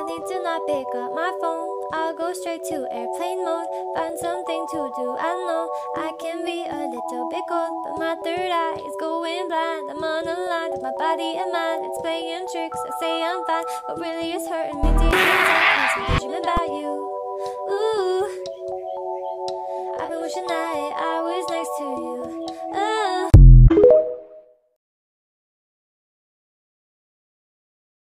need to not pick up my phone. I'll go straight to airplane mode, find something to do. I know I can be a little bit cold, but my third eye is going blind. I'm unaligned with my body and mind. It's playing tricks. I say I'm fine, but really it's hurting me deep inside. 'Cause I'm dreaming about you.